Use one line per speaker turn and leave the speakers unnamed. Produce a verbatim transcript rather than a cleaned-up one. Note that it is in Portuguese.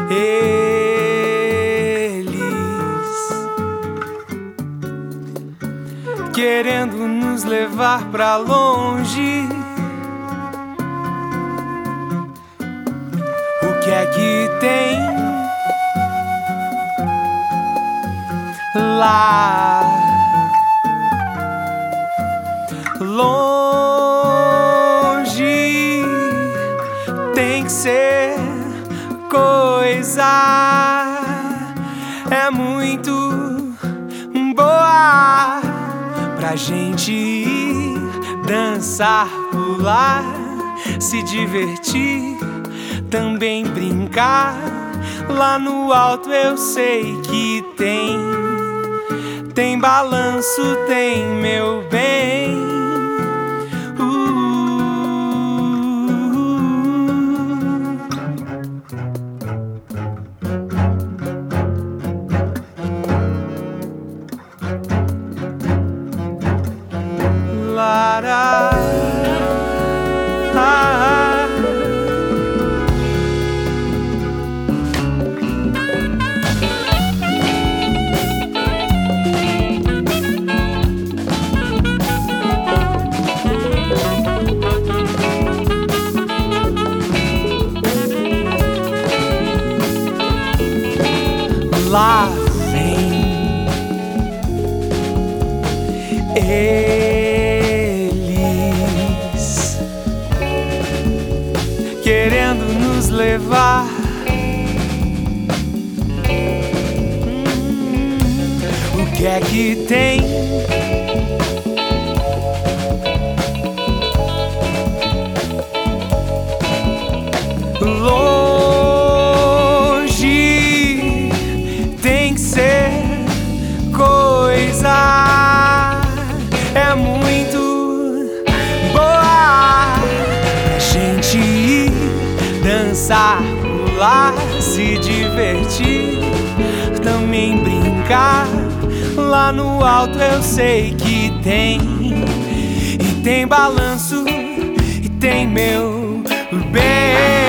Eles querendo nos levar pra longe. O que é que tem lá longe? Tem que ser coisa é muito boa pra gente ir dançar, pular, se divertir, também brincar. Lá no alto eu sei que tem, tem balanço, tem, meu bem. Lara, ah, lá vem eles querendo nos levar. Hum, o que é que tem longe? Tem que ser coisa é muito boa pra gente ir dançar, pular, se divertir, também brincar. Lá no alto eu sei que tem, e tem balanço, e tem, meu bem.